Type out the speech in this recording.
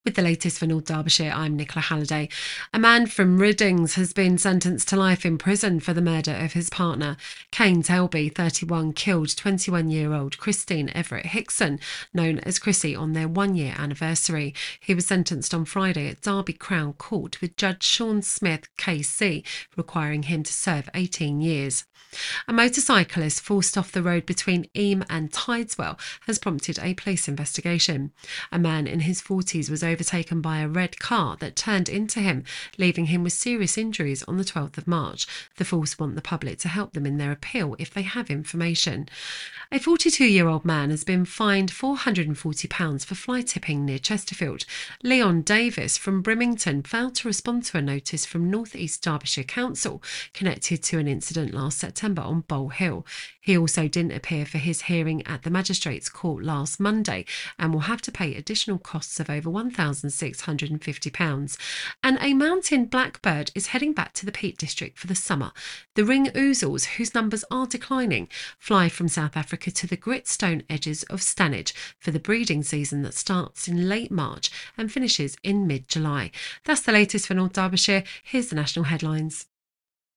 With the latest for North Derbyshire, I'm Nicola Halliday. A man from Riddings has been sentenced to life in prison for the murder of his partner. Kane Tailby, 31, killed 21-year-old Christine Everett Hickson, known as Chrissy, on their one-year anniversary. He was sentenced on Friday at Derby Crown Court, with Judge Sean Smith, KC, requiring him to serve 18 years. A motorcyclist forced off the road between Eyam and Tideswell has prompted a police investigation. A man in his 40s was overtaken by a red car that turned into him, leaving him with serious injuries on the 12th of March. The Force want the public to help them in their appeal if they have information. A 42-year-old man has been fined £440 for fly tipping near Chesterfield. Leon Davis from Brimington failed to respond to a notice from North East Derbyshire Council connected to an incident last September on Bowl Hill. He also didn't appear for his hearing at the Magistrates' Court last Monday and will have to pay additional costs of over £1,650. And a mountain blackbird is heading back to the Peak District for the summer. The ring ouzels, whose numbers are declining, fly from South Africa to the gritstone edges of Stanage for the breeding season that starts in late March and finishes in mid-July. That's the latest for North Derbyshire. Here's the national headlines.